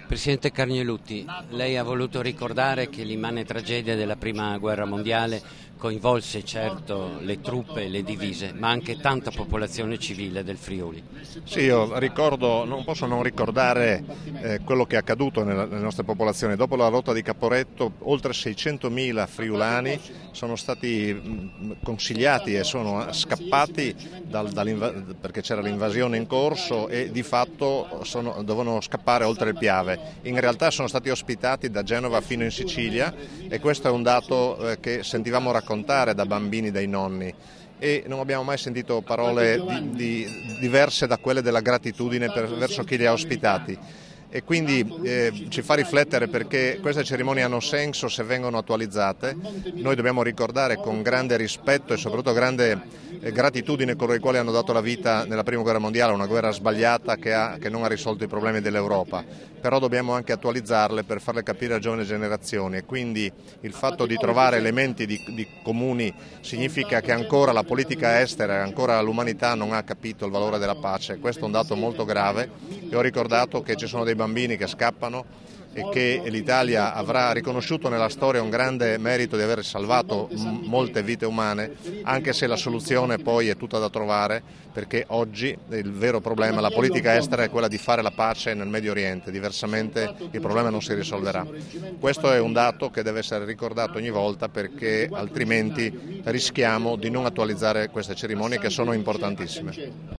Presidente Carnelutti, lei ha voluto ricordare che l'immane tragedia della Prima Guerra Mondiale coinvolse certo le truppe e le divise, ma anche tanta popolazione civile del Friuli. Sì, io ricordo, non posso non ricordare quello che è accaduto nelle nostre popolazioni. Dopo la lotta di Caporetto, oltre 600.000 friulani sono stati consigliati e sono scappati perché c'era l'invasione in corso e di fatto dovevano scappare oltre il Piave. In realtà sono stati ospitati da Genova fino in Sicilia e questo è un dato che sentivamo raccontare da bambini dai nonni. E non abbiamo mai sentito parole diverse da quelle della gratitudine verso chi li ha ospitati. E quindi ci fa riflettere perché queste cerimonie hanno senso se vengono attualizzate. Noi dobbiamo ricordare con grande rispetto e soprattutto grande gratitudine coloro i quali hanno dato la vita nella Prima Guerra Mondiale, una guerra sbagliata che non ha risolto i problemi dell'Europa, però dobbiamo anche attualizzarle per farle capire a giovani generazioni e quindi il fatto di trovare elementi di comuni significa che ancora la politica estera, ancora l'umanità non ha capito il valore della pace. Questo è un dato molto grave e ho ricordato che ci sono dei bambini che scappano e che l'Italia avrà riconosciuto nella storia un grande merito di aver salvato molte vite umane, anche se la soluzione poi è tutta da trovare, perché oggi il vero problema, la politica estera è quella di fare la pace nel Medio Oriente, diversamente il problema non si risolverà. Questo è un dato che deve essere ricordato ogni volta perché altrimenti rischiamo di non attualizzare queste cerimonie che sono importantissime.